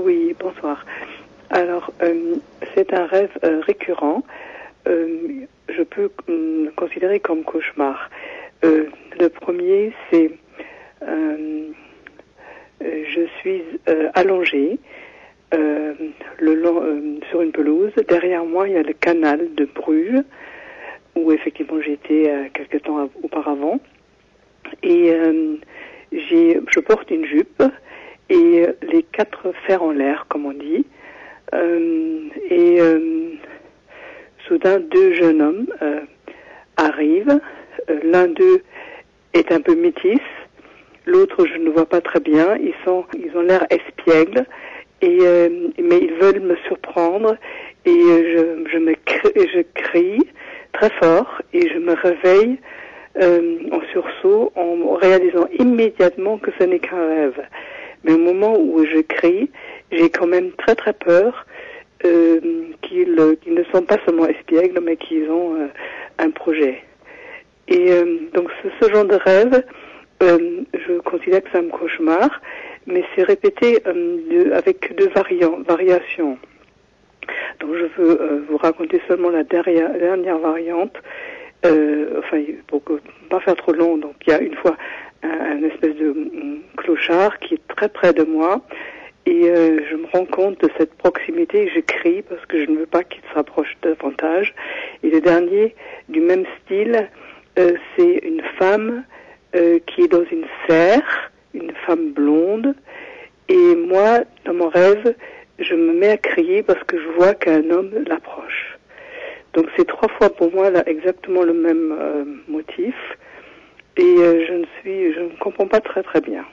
Oui, bonsoir. Alors, c'est un rêve récurrent. Je peux le considérer comme cauchemar. Le premier, c'est je suis allongée sur une pelouse. Derrière moi, il y a le canal de Bruges, où effectivement j'étais quelque temps auparavant. Et je porte une jupe et les 4 fers en l'air, comme on dit. Soudain, 2 jeunes hommes arrivent. L'un d'eux est un peu métis, l'autre je ne vois pas très bien. Ils ont l'air espiègles, mais ils veulent me surprendre. Et je crie très fort et je me réveille en sursaut en réalisant immédiatement que ce n'est qu'un rêve. Mais au moment où je crie, j'ai quand même très très peur qu'ils ne sont pas seulement espiègles, mais qu'ils ont un projet. Et donc ce genre de rêve, je considère que c'est un cauchemar, mais c'est répété avec 2 variations. Donc je veux vous raconter seulement la dernière variante, pour pas faire trop long. Donc il y a une fois un espèce de clochard qui est très près de moi, et je me rends compte de cette proximité, et je crie parce que je ne veux pas qu'il se rapproche davantage. Et le dernier, du même style, c'est une femme qui est dans une serre, une femme blonde, et moi, dans mon rêve, je me mets à crier parce que je vois qu'un homme l'approche. Donc c'est 3 fois pour moi là exactement le même motif, et je ne comprends pas très très bien.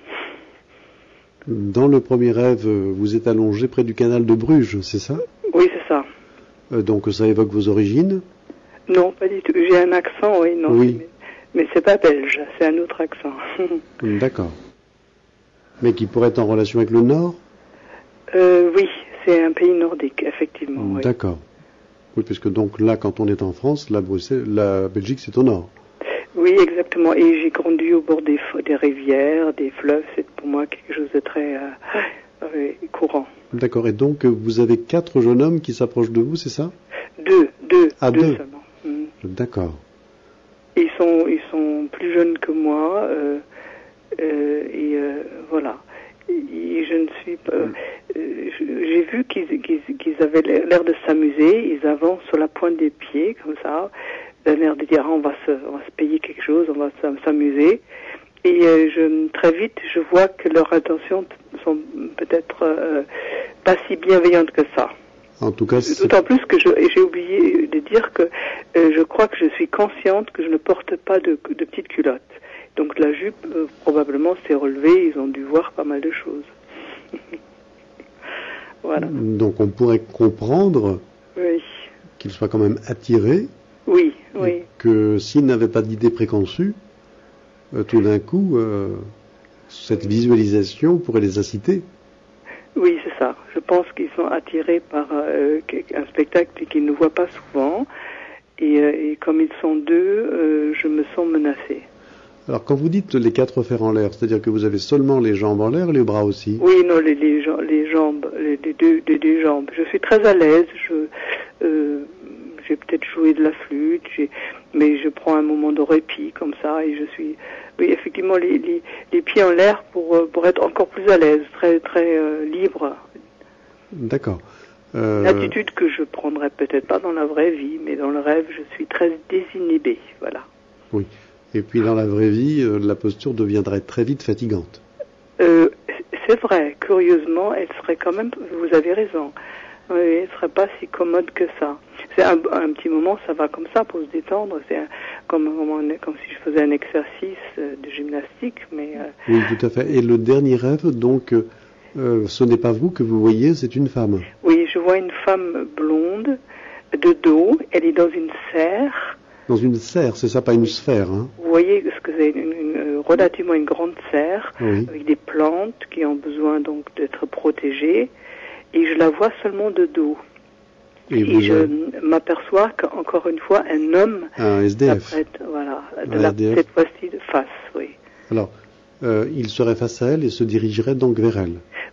Dans le premier rêve, vous êtes allongé près du canal de Bruges, c'est ça? Oui, c'est ça. Donc ça évoque vos origines? Non, pas du tout. J'ai un accent, oui, non. Oui. Mais c'est pas belge, c'est un autre accent. D'accord. Mais qui pourrait être en relation avec le Nord? Oui, c'est un pays nordique, effectivement. Oui. D'accord. Oui, puisque donc là, quand on est en France, la Belgique, c'est au Nord. Oui, exactement. Et j'ai grandi au bord des rivières, des fleuves. C'est pour moi quelque chose de très courant. D'accord. Et donc, vous avez 4 jeunes hommes qui s'approchent de vous, c'est ça? 2. Ah, 2 seulement. D'accord. Ils sont plus jeunes que moi, voilà. Et je ne suis pas. J'ai vu qu'ils avaient l'air de s'amuser. Ils avancent sur la pointe des pieds, comme ça. Ils avaient l'air de dire on va se payer quelque chose, on va s'amuser. Et très vite, je vois que leurs intentions sont peut-être pas si bienveillantes que ça. En tout cas, d'autant plus que j'ai oublié de dire que je crois que je suis consciente que je ne porte pas de petites culottes. Donc la jupe probablement s'est relevée, ils ont dû voir pas mal de choses. Voilà. Donc on pourrait comprendre qu'ils soient quand même attirés. Oui. Que s'ils n'avaient pas d'idée préconçue, tout d'un coup, cette visualisation pourrait les inciter. Oui, c'est ça. Je pense qu'ils sont attirés par un spectacle qu'ils ne voient pas souvent. Et comme ils sont 2, je me sens menacée. Alors, quand vous dites les 4 fers en l'air, c'est-à-dire que vous avez seulement les jambes en l'air et les bras aussi? Oui, non, les jambes, les 2 jambes. Je suis très à l'aise. J'ai peut-être joué de la flûte, mais je prends un moment de répit comme ça, et je suis, oui, effectivement, les pieds en l'air pour être encore plus à l'aise, très très libre. D'accord. L'attitude que je prendrais peut-être pas dans la vraie vie, mais dans le rêve, je suis très désinhibée, voilà. Oui. Et puis dans la vraie vie, la posture deviendrait très vite fatigante. C'est vrai, curieusement, elle serait quand même, vous avez raison, oui, elle serait pas si commode que ça. C'est un petit moment, ça va comme ça pour se détendre, c'est comme si je faisais un exercice de gymnastique, mais... Oui, tout à fait. Et le dernier rêve, donc, ce n'est pas vous que vous voyez, c'est une femme. Oui, je vois une femme blonde, de dos, elle est dans une serre. Dans une serre, c'est ça, pas une sphère, hein? Vous voyez ce que c'est relativement une grande serre, avec des plantes qui ont besoin donc d'être protégées, et je la vois seulement de dos. Et je m'aperçois qu'encore une fois, un homme s'apprête, voilà, cette fois-ci de face, oui. Alors, il serait face à elle et se dirigerait donc vers elle.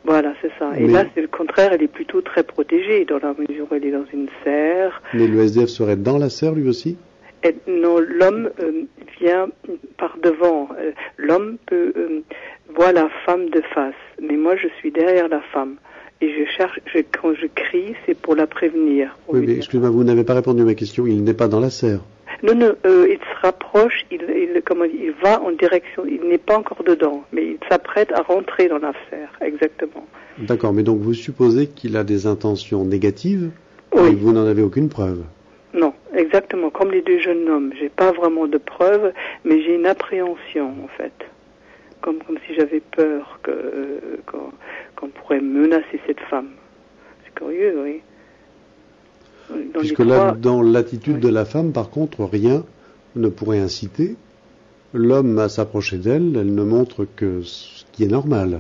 Voilà, c'est ça. Et Mais- là, c'est le contraire, elle est plutôt très protégée, dans la mesure où elle est dans une serre. Mais le SDF serait dans la serre lui aussi? Non, l'homme vient par devant. L'homme voit la femme de face, mais moi je suis derrière la femme. Et quand je crie, c'est pour la prévenir. Oui, mais excusez-moi, vous n'avez pas répondu à ma question. Il n'est pas dans la serre. Non, il se rapproche, il va en direction, il n'est pas encore dedans, mais il s'apprête à rentrer dans la serre, exactement. D'accord, mais donc vous supposez qu'il a des intentions négatives Oui. et vous n'en avez aucune preuve. Non, exactement, comme les deux jeunes hommes. J'ai pas vraiment de preuves, mais j'ai une appréhension, en fait. Comme si j'avais peur qu'on pourrait menacer cette femme. C'est curieux, oui. Dans Puisque les là, trois- dans l'attitude Oui. de la femme, par contre, rien ne pourrait inciter l'homme à s'approcher d'elle. Elle ne montre que ce qui est normal.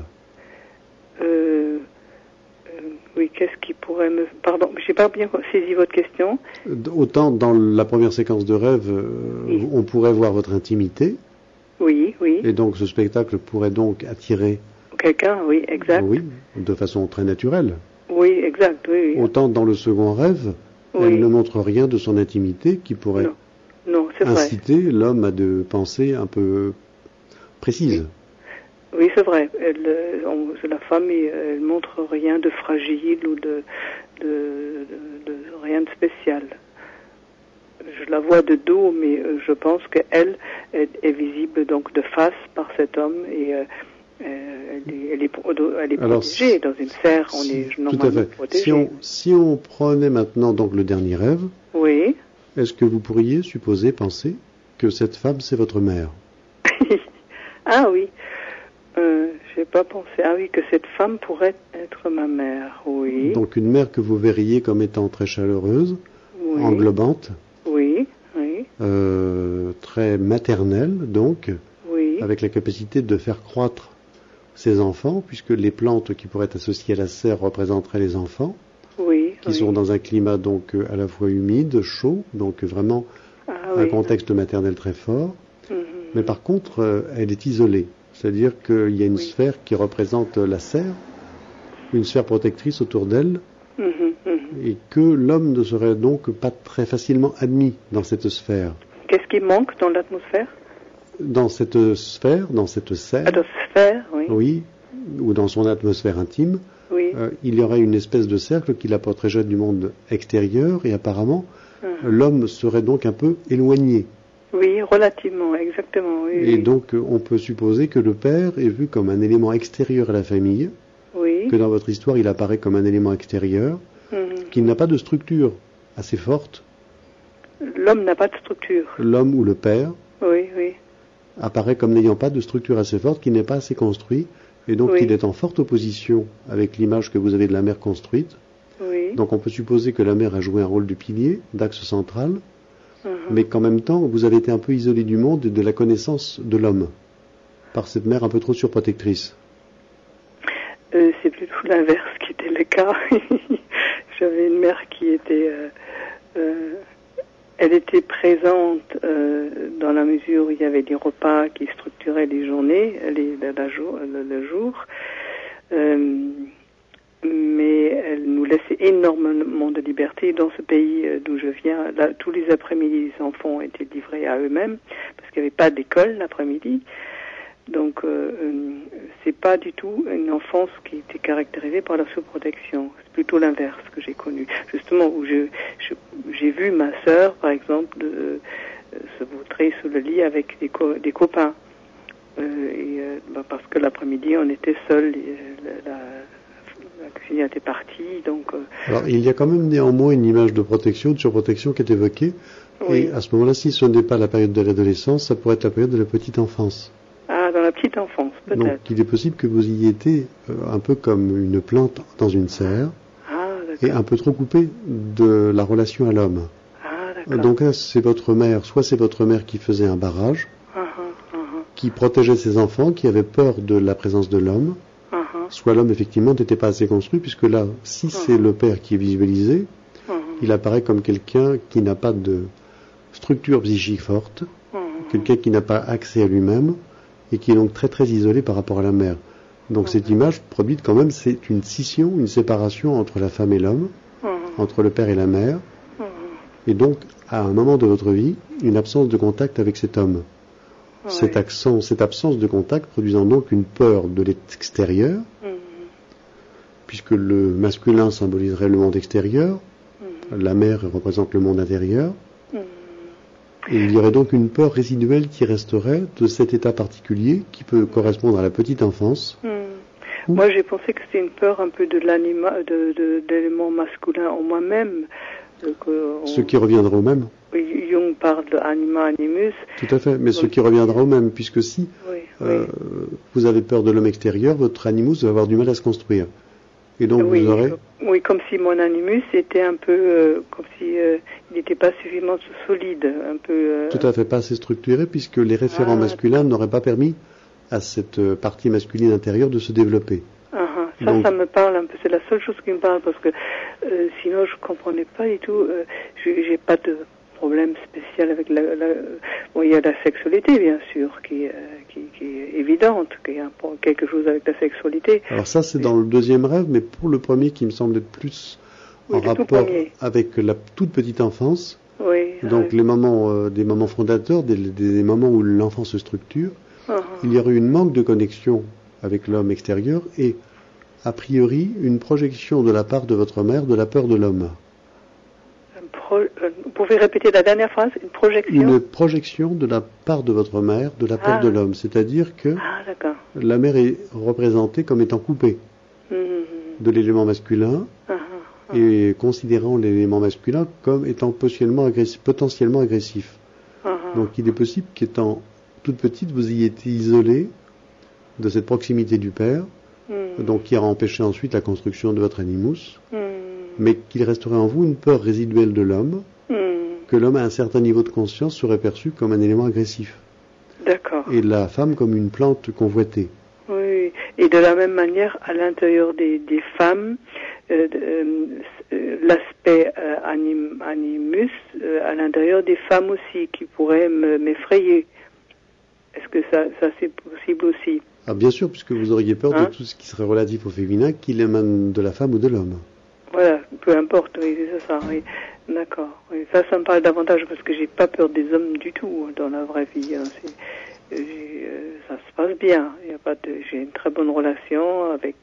Oui, qu'est-ce qui pourrait me... Pardon, j'ai pas bien saisi votre question. Autant dans la première séquence de rêve, Oui. on pourrait voir votre intimité, Oui, oui. et donc ce spectacle pourrait donc attirer, Quelqu'un, oui, exact. oui, de façon très naturelle. Oui, exact, oui, oui. Autant dans le second rêve, Oui. elle ne montre rien de son intimité qui pourrait Non, non, c'est vrai. inciter l'homme à de pensées un peu précises. Oui, c'est vrai. La femme, elle montre rien de fragile ou de rien de spécial. Je la vois de dos, mais je pense qu'elle est visible donc de face par cet homme et elle est Alors, protégée dans une serre. On est Tout à normalement fait. protégé. Si on prenait maintenant donc le dernier rêve, Oui. est-ce que vous pourriez penser que cette femme c'est votre mère? Ah oui. J'ai pas pensé. Ah oui, que cette femme pourrait être ma mère. Oui. Donc une mère que vous verriez comme étant très chaleureuse, Oui. englobante, Oui. Oui. très maternelle donc, Oui. avec la capacité de faire croître ses enfants, puisque les plantes qui pourraient être associées à la serre représenteraient les enfants, Oui. qui sont dans un climat donc à la fois humide, chaud, donc vraiment Ah un oui. contexte maternel très fort. Mhm. Mais par contre, elle est isolée. C'est-à-dire qu'il y a une Oui. sphère qui représente la serre, une sphère protectrice autour d'elle, Mhm, mhm. et que l'homme ne serait donc pas très facilement admis dans cette sphère. Qu'est-ce qui manque dans l'atmosphère? Dans cette sphère, dans cette serre, Atmosphère, oui. oui, ou dans son atmosphère intime, Oui. il y aurait une espèce de cercle qui la protégeait du monde extérieur, et apparemment, Mhm. l'homme serait donc un peu éloigné. Oui, relativement, exactement. Oui. Et donc, on peut supposer que le père est vu comme un élément extérieur à la famille, Oui. que dans votre histoire, il apparaît comme un élément extérieur, Mhm. qu'il n'a pas de structure assez forte. L'homme n'a pas de structure. L'homme ou le père Oui, oui. apparaît comme n'ayant pas de structure assez forte, qui n'est pas assez construit, et donc Oui. il est en forte opposition avec l'image que vous avez de la mère construite. Oui. Donc on peut supposer que la mère a joué un rôle de pilier, d'axe central, Mhm. mais qu'en même temps, vous avez été un peu isolé du monde et de la connaissance de l'homme, par cette mère un peu trop surprotectrice. C'est plutôt l'inverse qui était le cas. J'avais une mère qui était... elle était présente dans la mesure où il y avait des repas qui structuraient les journées, le jour. Mais elle nous laissait énormément de liberté. Dans ce pays d'où je viens, là, tous les après-midi, les enfants étaient livrés à eux-mêmes, parce qu'il n'y avait pas d'école l'après-midi. Donc, c'est pas du tout une enfance qui était caractérisée par la surprotection. C'est plutôt l'inverse que j'ai connu. Justement, où j'ai vu ma sœur, par exemple, se vautrer sous le lit avec des copains. Parce que l'après-midi, on était seuls. La cuisinière était partie, donc... Alors il y a quand même néanmoins une image de protection, de surprotection qui est évoquée, Oui. et à ce moment-là, si ce n'est pas la période de l'adolescence, ça pourrait être la période de la petite enfance. Ah, dans la petite enfance, peut-être. Donc il est possible que vous y étiez un peu comme une plante dans une serre, Ah, et d'accord. un peu trop coupé de la relation à l'homme. Ah, d'accord. Donc là, c'est votre mère, soit c'est votre mère qui faisait un barrage, qui protégeait ses enfants, qui avait peur de la présence de l'homme, soit l'homme effectivement n'était pas assez construit, puisque là, si c'est le père qui est visualisé, il apparaît comme quelqu'un qui n'a pas de structure psychique forte, quelqu'un qui n'a pas accès à lui-même, et qui est donc très très isolé par rapport à la mère. Donc cette image produite quand même, c'est une scission, une séparation entre la femme et l'homme, entre le père et la mère, et donc à un moment de votre vie, une absence de contact avec cet homme. Cette absence de contact produisant donc une peur de l'extérieur, puisque le masculin symboliserait le monde extérieur, la mère représente le monde intérieur, et il y aurait donc une peur résiduelle qui resterait de cet état particulier qui peut correspondre à la petite enfance. Moi, j'ai pensé que c'était une peur un peu de l'élément masculin en moi-même. Ce qui reviendra au même. Jung parle d'anima animus. Tout à fait, mais ce qui reviendra au même, puisque si vous avez peur de l'homme extérieur, votre animus va avoir du mal à se construire. Et donc vous aurez... Oui, comme si mon animus était un peu... comme si il n'était pas suffisamment solide, un peu... Tout à fait, pas assez structuré, puisque les référents masculins n'auraient pas permis à cette partie masculine intérieure de se développer. Ça me parle un peu, c'est la seule chose qui me parle, parce que sinon je comprenais pas du tout, j'ai pas de problème spécial avec bon, il y a la sexualité bien sûr qui est évidente, qu'il y a quelque chose avec la sexualité. Alors ça c'est dans le deuxième rêve, mais pour le premier qui me semble être plus en rapport avec la toute petite enfance, donc les moments, des moments fondateurs, des moments où l'enfant se structure, il y aurait une manque de connexion avec l'homme extérieur et a priori une projection de la part de votre mère de la peur de l'homme. Vous pouvez répéter la dernière phrase? Une projection? Une projection de la part de votre mère de la peur de l'homme, c'est-à-dire que la mère est représentée comme étant coupée de l'élément masculin et considérant l'élément masculin comme étant potentiellement agressif. Donc il est possible qu'étant toute petite, vous ayez été isolée de cette proximité du père, donc qui a empêché ensuite la construction de votre animus, mais qu'il resterait en vous une peur résiduelle de l'homme, que l'homme à un certain niveau de conscience serait perçu comme un élément agressif. D'accord. Et la femme comme une plante convoitée. Oui, et de la même manière, à l'intérieur des femmes, l'aspect animus, à l'intérieur des femmes aussi, qui pourrait m'effrayer. Est-ce que ça c'est possible aussi? Ah, bien sûr, puisque vous auriez peur de tout ce qui serait relatif au féminin, qu'il émane de la femme ou de l'homme. Voilà, peu importe, oui, c'est ça, oui. D'accord. Oui. Ça me parle davantage parce que j'ai pas peur des hommes du tout dans la vraie vie. Hein. Ça se passe bien. J'ai une très bonne relation avec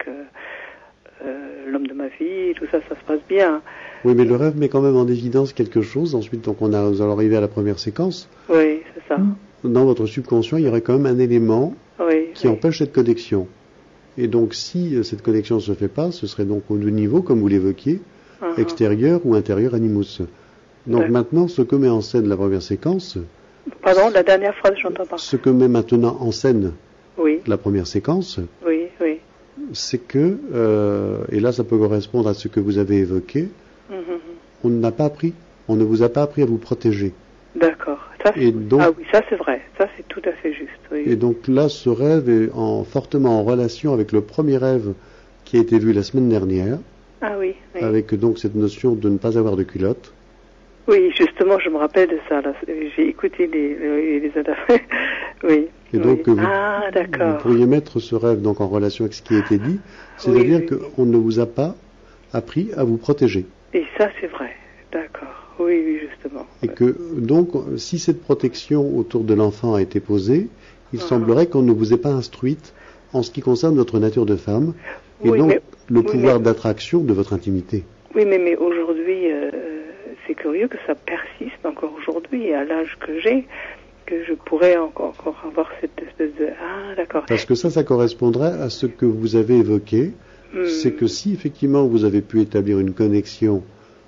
l'homme de ma vie, tout ça, ça se passe bien. Oui, mais le rêve met quand même en évidence quelque chose. Ensuite, donc nous allons arriver à la première séquence. Oui, c'est ça. Dans votre subconscient, il y aurait quand même un élément qui empêche cette connexion. Et donc, si cette connexion ne se fait pas, ce serait donc aux deux niveaux, comme vous l'évoquiez, extérieur ou intérieur animus. Donc maintenant, ce que met en scène la première séquence... Pardon, la dernière phrase, j'entends pas. Ce que met maintenant en scène la première séquence, c'est que, et là ça peut correspondre à ce que vous avez évoqué, on ne vous a pas appris à vous protéger. D'accord. Ça c'est vrai, ça c'est tout à fait juste. Oui. Et donc là, ce rêve est fortement en relation avec le premier rêve qui a été vu la semaine dernière. Ah oui. Avec donc cette notion de ne pas avoir de culotte. Oui, justement, je me rappelle de ça. Là. J'ai écouté les adaptés. Oui. Et donc vous pourriez mettre ce rêve donc en relation avec ce qui a été dit, c'est-à-dire qu'on ne vous a pas appris à vous protéger. Et ça, c'est vrai. D'accord. Oui, justement. Et que, donc, si cette protection autour de l'enfant a été posée, il semblerait qu'on ne vous ait pas instruite en ce qui concerne votre nature de femme, et donc le pouvoir d'attraction de votre intimité. Oui, mais aujourd'hui, c'est curieux que ça persiste encore aujourd'hui, à l'âge que j'ai, que je pourrais encore avoir cette espèce de... Ah, d'accord. Parce que ça correspondrait à ce que vous avez évoqué, c'est que si effectivement vous avez pu établir une connexion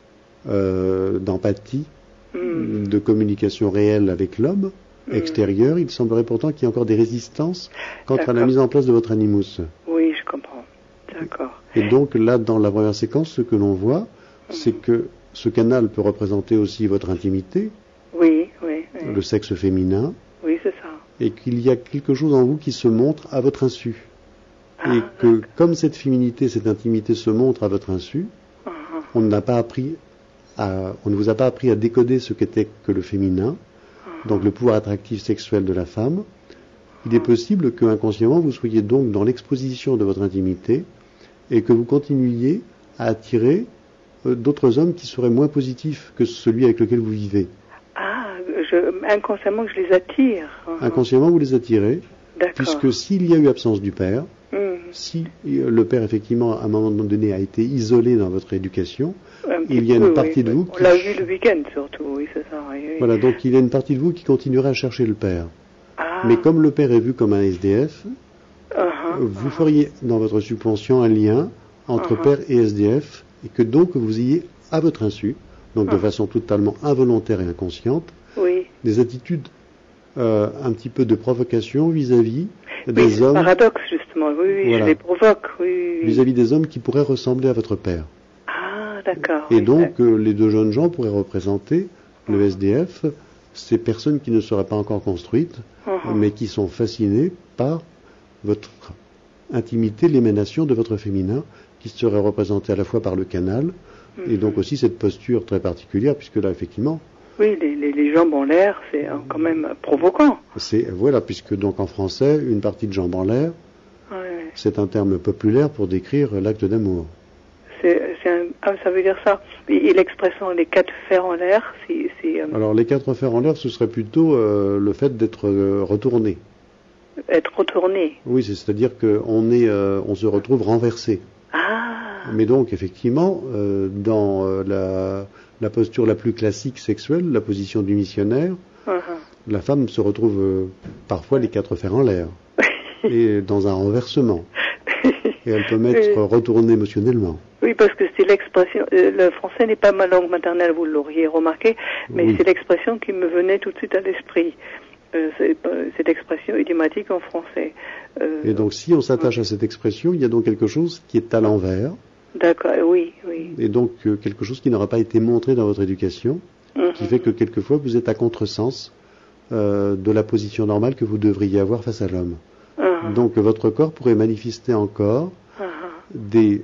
d'empathie, de communication réelle avec l'homme extérieur, il semblerait pourtant qu'il y ait encore des résistances quant à la mise en place de votre animus. Oui, je comprends. D'accord. Et donc là, dans la première séquence, ce que l'on voit, c'est que ce canal peut représenter aussi votre intimité, le sexe féminin, oui, c'est ça. Et qu'il y a quelque chose en vous qui se montre à votre insu. Et que comme cette féminité, cette intimité se montre à votre insu, on ne vous a pas appris à décoder ce qu'était que le féminin, donc le pouvoir attractif sexuel de la femme, Il est possible que inconsciemment vous soyez donc dans l'exposition de votre intimité et que vous continuiez à attirer d'autres hommes qui seraient moins positifs que celui avec lequel vous vivez. Ah, inconsciemment je les attire. Inconsciemment vous les attirez, puisque s'il y a eu absence du père, si le père effectivement à un moment donné a été isolé dans votre éducation, il y a une partie de vous qui... On l'a vu le week-end surtout, oui c'est ça. Oui. Voilà, donc il y a une partie de vous qui continuera à chercher le père. Mais comme le père est vu comme un SDF, vous feriez dans votre subconscient un lien entre père et SDF, et que donc vous ayez à votre insu, donc de façon totalement involontaire et inconsciente, des attitudes un petit peu de provocation vis-à-vis des hommes. Paradoxe justement, voilà. Je les provoque. Vis-à-vis des hommes qui pourraient ressembler à votre père. Ah, d'accord. Et donc les deux jeunes gens pourraient représenter le SDF, ces personnes qui ne seraient pas encore construites, mais qui sont fascinées par votre intimité, l'émanation de votre féminin, qui serait représentée à la fois par le canal, et donc aussi cette posture très particulière, puisque là, effectivement... Oui, les jambes en l'air, c'est quand même provoquant. Voilà, puisque donc en français, une partie de jambes en l'air, c'est un terme populaire pour décrire l'acte d'amour. Ça veut dire ça. Et l'expression les quatre fers en l'air, c'est... Alors les quatre fers en l'air, ce serait plutôt le fait d'être retourné. Être retourné. Oui, c'est-à-dire qu'on on se retrouve renversé. Ah. Mais donc effectivement, dans la posture la plus classique sexuelle, la position du missionnaire, la femme se retrouve parfois les quatre fers en l'air et dans un renversement. Et elle peut m'être retournée émotionnellement. Oui, parce que c'est l'expression. Le français n'est pas ma langue maternelle, vous l'auriez remarqué, mais c'est l'expression qui me venait tout de suite à l'esprit. Cette expression idiomatique en français. Et donc, si on s'attache à cette expression, il y a donc quelque chose qui est à l'envers. D'accord, oui. Et donc, quelque chose qui n'aura pas été montré dans votre éducation, qui fait que quelquefois, vous êtes à contresens de la position normale que vous devriez avoir face à l'homme. Donc, votre corps pourrait manifester encore des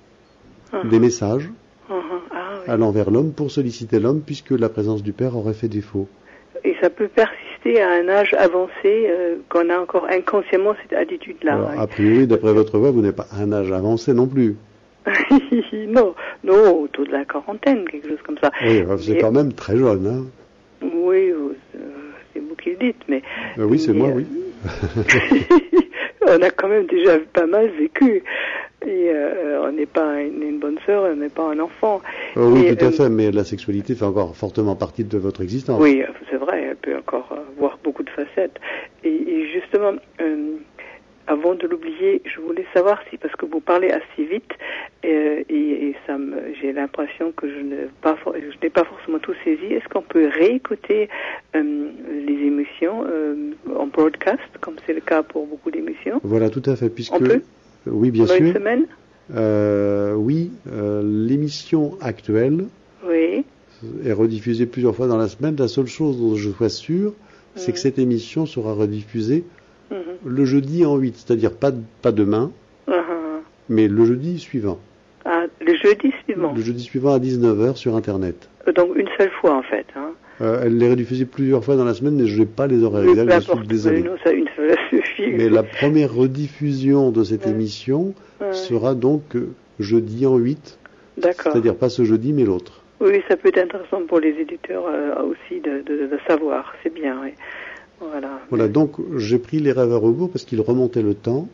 messages allant vers l'homme pour solliciter l'homme, puisque la présence du père aurait fait défaut. Et ça peut persister à un âge avancé, qu'on a encore inconsciemment cette attitude-là. Alors, a priori, d'après votre voix, vous n'êtes pas à un âge avancé non plus. non, autour de la quarantaine, quelque chose comme ça. Oui, c'est quand même très jeune, hein. Oui, c'est vous qui le dites, mais... oui, c'est moi, oui. On a quand même déjà pas mal vécu. Et on n'est pas une bonne sœur, on n'est pas un enfant. Oui, tout à fait, mais la sexualité fait encore fortement partie de votre existence. Oui, c'est vrai, elle peut encore avoir beaucoup de facettes. Et justement, avant de l'oublier, je voulais savoir si, parce que vous parlez assez vite, et j'ai l'impression que je n'ai pas forcément tout saisi, est-ce qu'on peut réécouter les émissions en broadcast, comme c'est le cas pour beaucoup d'émissions? Voilà, tout à fait, puisque... On peut? Oui, bien sûr. Une semaine? Oui, l'émission actuelle est rediffusée plusieurs fois dans la semaine. La seule chose dont je sois sûr, c'est que cette émission sera rediffusée le jeudi en 8, c'est-à-dire pas demain, mais le jeudi suivant. Ah, le jeudi suivant? Le jeudi suivant à 19h sur Internet. Donc une seule fois en fait, hein. Elle est rediffusée plusieurs fois dans la semaine, mais je n'ai pas les horaires exacts, je suis désolé. Non, ça, une seule suffit. Mais la première rediffusion de cette émission sera donc jeudi en 8. D'accord. C'est-à-dire pas ce jeudi, mais l'autre. Oui, ça peut être intéressant pour les éditeurs aussi de savoir, c'est bien, oui. Voilà, donc j'ai pris les rêves à rebours parce qu'il remontait le temps.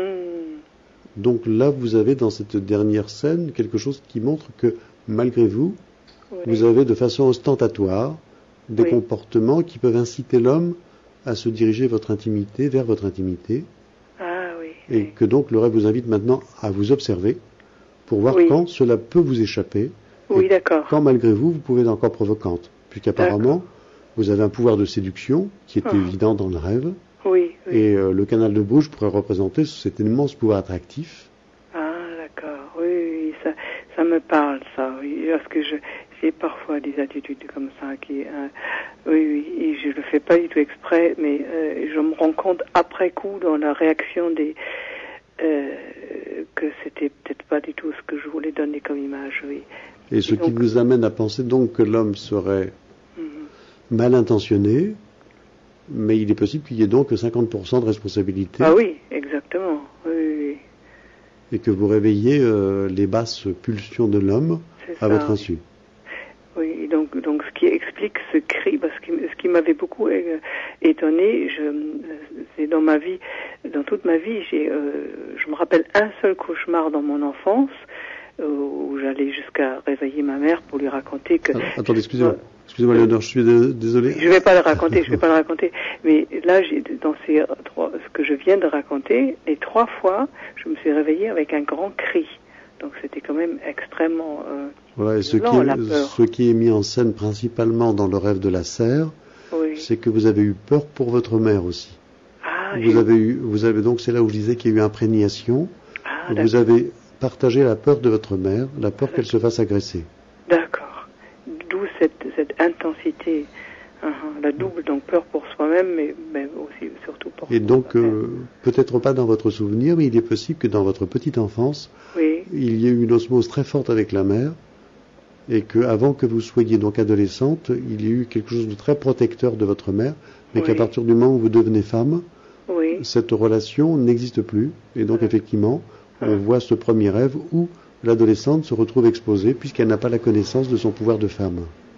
Donc là, vous avez dans cette dernière scène quelque chose qui montre que malgré vous, vous avez de façon ostentatoire des comportements qui peuvent inciter l'homme à se diriger vers votre intimité. Et que donc le rêve vous invite maintenant à vous observer pour voir quand cela peut vous échapper. Oui, d'accord. Quand malgré vous, vous pouvez être encore provocante. Puisqu'apparemment, vous avez un pouvoir de séduction qui est évident dans le rêve. Oui. Et le canal de bouche pourrait représenter cet immense pouvoir attractif. Ah, d'accord. Oui, ça me parle, ça. Oui, parce que j'ai parfois des attitudes comme ça qui... et je le fais pas du tout exprès, mais je me rends compte après coup dans la réaction que c'était peut-être pas du tout ce que je voulais donner comme image, oui. Et ce qui vous amène à penser donc que l'homme serait mal intentionné, Mais il est possible qu'il y ait donc 50% de responsabilité. Ah oui, exactement. Oui. Et que vous réveillez les basses pulsions de l'homme à votre insu. Oui, donc ce qui explique ce cri, parce que ce qui m'avait beaucoup étonné, c'est dans ma vie, dans toute ma vie, je me rappelle un seul cauchemar dans mon enfance, où j'allais jusqu'à réveiller ma mère pour lui raconter que... Attendez, excusez-moi Léonore, je suis désolé. Je vais pas le raconter, mais là, dans ce que je viens de raconter, les 3 fois, je me suis réveillée avec un grand cri. Donc c'était quand même extrêmement voilà, et ce qui est mis en scène principalement dans le rêve de la serre, c'est que vous avez eu peur pour votre mère aussi. Ah, vous avez donc, c'est là où je disais qu'il y a eu imprégnation. Vous avez partagé la peur de votre mère, la peur qu'elle se fasse agresser. D'accord. D'où cette intensité, la double, donc peur pour soi-même, mais aussi surtout pour soi-même. Et donc, peut-être pas dans votre souvenir, mais il est possible que dans votre petite enfance, il y ait eu une osmose très forte avec la mère, et qu'avant que vous soyez donc adolescente, il y ait eu quelque chose de très protecteur de votre mère, mais qu'à partir du moment où vous devenez femme, cette relation n'existe plus, et donc effectivement, on voit ce premier rêve où l'adolescente se retrouve exposée puisqu'elle n'a pas la connaissance de son pouvoir de femme.